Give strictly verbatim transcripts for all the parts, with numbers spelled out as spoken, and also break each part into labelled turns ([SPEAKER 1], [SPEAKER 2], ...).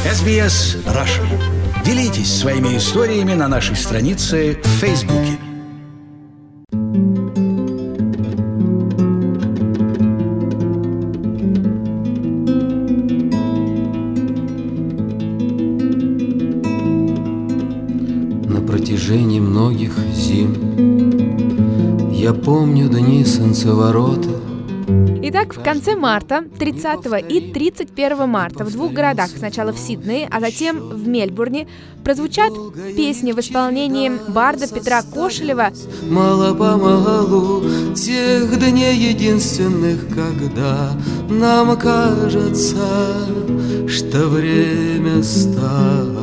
[SPEAKER 1] эс би эс Russian. Делитесь своими историями на нашей странице в Фейсбуке.
[SPEAKER 2] На протяжении многих зим я помню дни солнцеворота.
[SPEAKER 3] Итак, в конце марта, тридцатого и тридцать первого марта в двух городах, сначала в Сиднее, а затем в Мельбурне, прозвучат песни в исполнении барда Петра Кошелева.
[SPEAKER 2] Мало-помалу тех дней единственных, когда нам кажется, что время стало.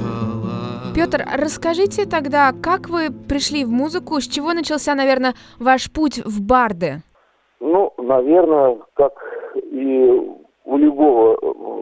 [SPEAKER 3] Петр, расскажите тогда, как вы пришли в музыку, с чего начался, наверное, ваш путь в барды?
[SPEAKER 4] Ну, наверное, как и у любого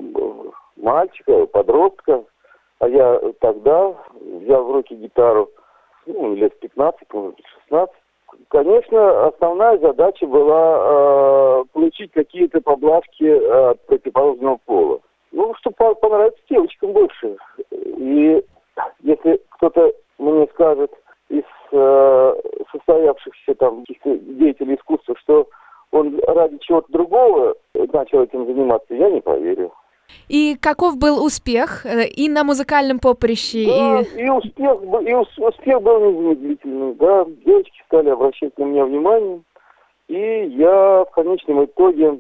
[SPEAKER 4] мальчика, подростка, а я тогда взял в руки гитару, ну, лет пятнадцать, может быть, шестнадцать. Конечно, основная задача была э, получить какие-то поблажки от противоположного пола. Ну, чтобы понравиться девочкам больше. И если кто-то мне скажет из э, состоявшихся там каких-то деятелей искусства, что он ради чего-то другого начал этим заниматься, я не поверю.
[SPEAKER 3] И каков был успех и на музыкальном поприще?
[SPEAKER 4] Да,
[SPEAKER 3] и...
[SPEAKER 4] и успех, и успех был незамедлительный. Да, девочки стали обращать на меня внимание. И я в конечном итоге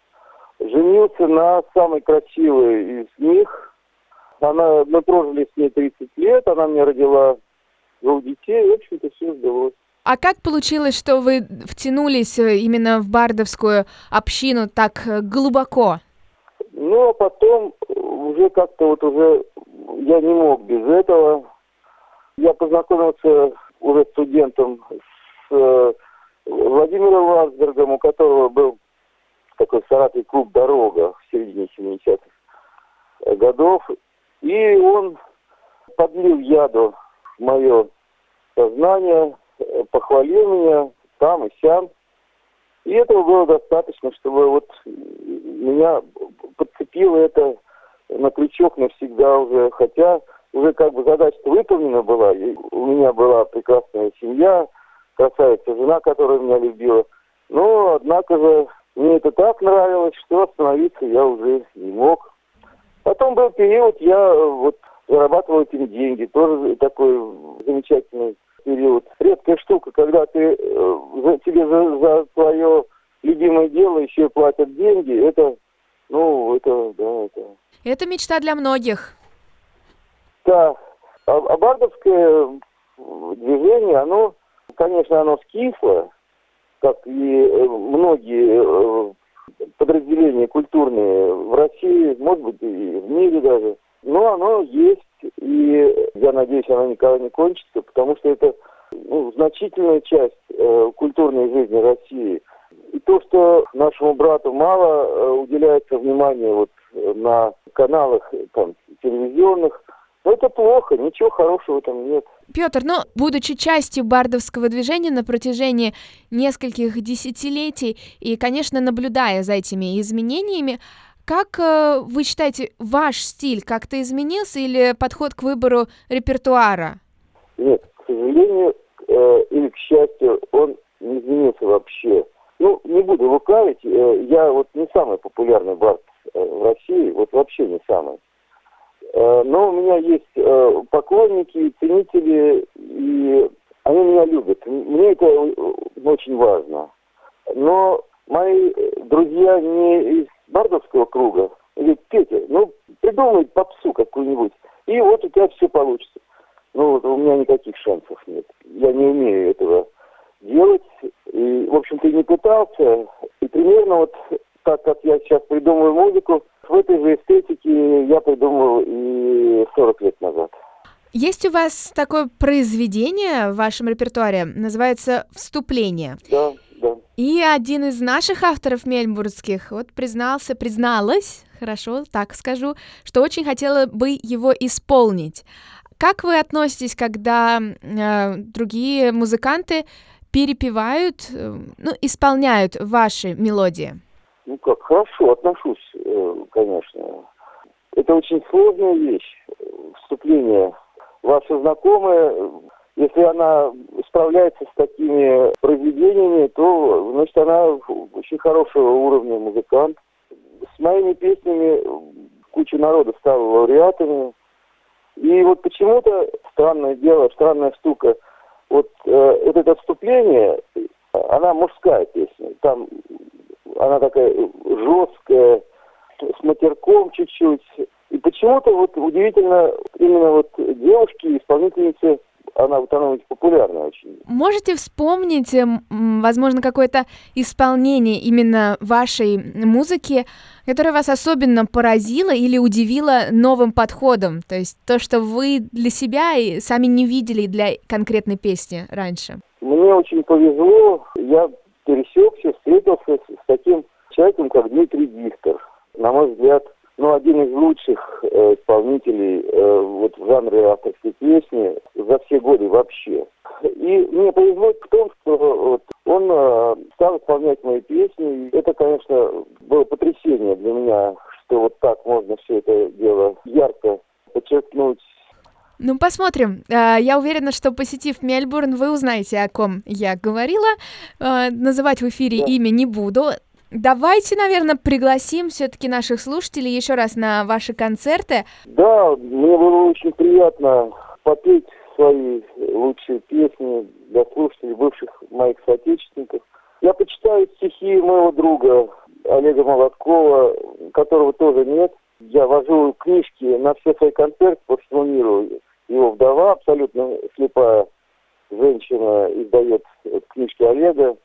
[SPEAKER 4] женился на самой красивой из них. Она, мы прожили с ней тридцать лет, она мне родила двух детей, и, в общем-то, все сдалось.
[SPEAKER 3] А как получилось, что вы втянулись именно в бардовскую общину так глубоко?
[SPEAKER 4] Ну, а потом уже как-то вот уже я не мог без этого. Я познакомился уже студентом с Владимиром Ландсбергом, у которого был такой в Саратове клуб «Дорога» в середине семидесятых годов. И он подлил яду в мое сознание, похвалил меня там и сям. И этого было достаточно, чтобы вот меня подцепило это на крючок навсегда уже. Хотя уже как бы задача-то выполнена была. И у меня была прекрасная семья, красавица жена, которая меня любила. Но, однако же, мне это так нравилось, что остановиться я уже не мог. Потом был период, я вот зарабатывал этим деньги. Тоже такой замечательный период. Редкая штука, когда ты э, за, тебе за, за твое любимое дело еще и платят деньги, это, ну, это, да, это...
[SPEAKER 3] Это мечта для многих.
[SPEAKER 4] Да, а, а бардовское движение, оно, конечно, оно скисло, как и многие э, подразделения культурные в России, может быть, и в мире даже. Но оно есть, и я надеюсь, оно никогда не кончится, потому что это ну, значительная часть э, культурной жизни России. И то, что нашему брату мало э, уделяется внимания вот, на каналах там, телевизионных, но это плохо, ничего хорошего там нет.
[SPEAKER 3] Петр, ну, будучи частью бардовского движения на протяжении нескольких десятилетий и, конечно, наблюдая за этими изменениями, как э, вы считаете, ваш стиль как-то изменился или подход к выбору репертуара?
[SPEAKER 4] Нет, к сожалению, э, или к счастью, он не изменился вообще. Ну, не буду лукавить, э, я вот не самый популярный бард э, в России, вот вообще не самый. Э, но у меня есть э, поклонники, ценители, и они меня любят. Мне это очень важно. Но мои друзья не из бардовского круга, говорит, Петя, ну, придумай попсу какую-нибудь, и вот у тебя все получится. Ну, вот у меня никаких шансов нет. Я не умею этого делать, и, в общем-то, и не пытался. И примерно вот так, как я сейчас придумываю музыку, в этой же эстетике я придумал и сорок лет назад.
[SPEAKER 3] Есть у вас такое произведение в вашем репертуаре, называется «Вступление».
[SPEAKER 4] Да, да.
[SPEAKER 3] И один из наших авторов мельбурнских вот признался, призналась, хорошо, так скажу, что очень хотела бы его исполнить. Как вы относитесь, когда э, другие музыканты перепевают, э, ну, исполняют ваши мелодии?
[SPEAKER 4] Ну как, хорошо отношусь, э, конечно. Это очень сложная вещь, вступление. Ваша знакомая, если она справляется с такими произведениями, то, значит, она очень хорошего уровня музыкант. С моими песнями куча народа стала лауреатами. И вот почему-то, странное дело, странная штука, вот, э, вот это вступление, она мужская песня. Там она такая жесткая, с матерком чуть-чуть. И почему-то вот удивительно, именно вот девушки, исполнительницы, она вот она популярна очень.
[SPEAKER 3] Можете вспомнить, возможно, какое-то исполнение именно вашей музыки, которое вас особенно поразило или удивило новым подходом? То есть то, что вы для себя и сами не видели для конкретной песни раньше?
[SPEAKER 4] Мне очень повезло. Я пересекся, встретился с, с таким человеком, как Дмитрий Дихтер. На мой взгляд, ну, один из лучших э, исполнителей э, вот в жанре авторской песни за все годы вообще. И мне повезло в том, что вот, он э, стал исполнять мои песни. И это, конечно, было потрясение для меня, что вот так можно все это дело ярко подчеркнуть.
[SPEAKER 3] Ну, посмотрим. Я уверена, что, посетив Мельбурн, вы узнаете, о ком я говорила. Называть в эфире да. имя не буду. Давайте, наверное, пригласим все-таки наших слушателей еще раз на ваши концерты.
[SPEAKER 4] Да, мне было очень приятно попеть свои лучшие песни для слушателей, бывших моих соотечественников. Я почитаю стихи моего друга Олега Молоткова, которого тоже нет. Я вожу книжки на все свои концерты по всему миру. Его вдова, абсолютно слепая женщина, издает книжки Олега.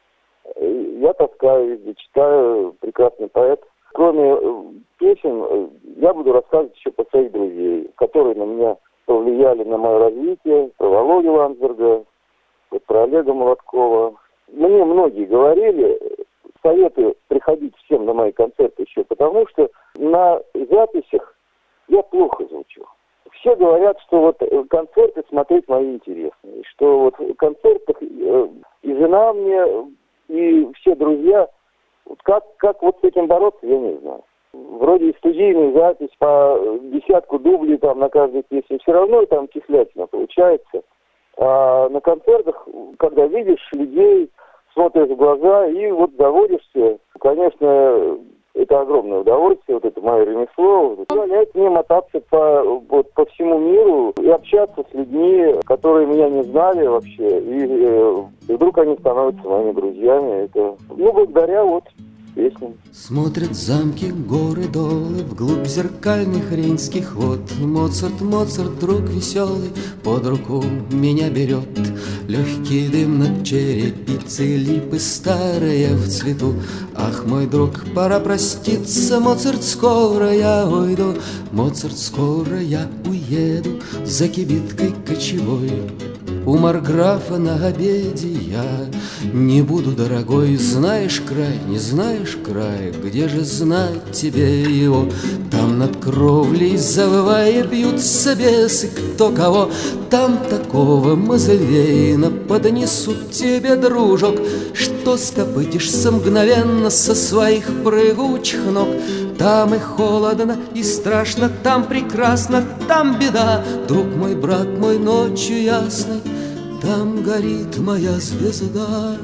[SPEAKER 4] Я таскаю везде, читаю, прекрасный поэт. Кроме песен, я буду рассказывать еще про своих друзей, которые на меня повлияли на мое развитие, про Володю Ландсберга, про Олега Молоткова. Мне многие говорили, советую приходить всем на мои концерты еще, потому что на записях я плохо звучу. Все говорят, что вот концерты смотреть мои интересные, что вот в концертах и жена мне, и все друзья, вот как, как вот с этим бороться, я не знаю. Вроде и студийная запись по десятку дублей там на каждой песне, все равно там кислятина получается. А на концертах, когда видишь людей, смотришь в глаза и вот доводишься, конечно, это огромное удовольствие, вот это мое ремесло, позволяет мне мотаться по, вот, по всему миру и общаться с людьми, которые меня не знали вообще, и, и вдруг они становятся моими друзьями. Это, ну, благодаря вот песням.
[SPEAKER 2] Смотрят замки, горы, долы, вглубь зеркальных рейнских вод. Моцарт, Моцарт, друг веселый, под руку меня берет. Легкий дым над черепицей, липы старые в цвету. Ах, мой друг, пора проститься, Моцарт, скоро я уйду. Моцарт, скоро я уеду за кибиткой кочевой. У марграфа на обеде я не буду, дорогой. Знаешь край, не знаешь край, где же знать тебе его? Там над кровлей, завывая, бьются бесы, кто кого. Там такого мазельвейна поднесут тебе, дружок, что скопытишься мгновенно со своих прыгучих ног. Там и холодно, и страшно, там прекрасно, там беда. Друг мой, брат мой, ночью ясной, там горит моя звезда.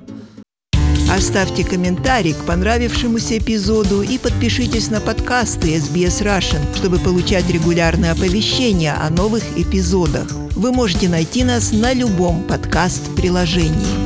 [SPEAKER 5] Оставьте комментарий к понравившемуся эпизоду и подпишитесь на подкасты эс би эс Russian, чтобы получать регулярные оповещения о новых эпизодах. Вы можете найти нас на любом подкаст-приложении.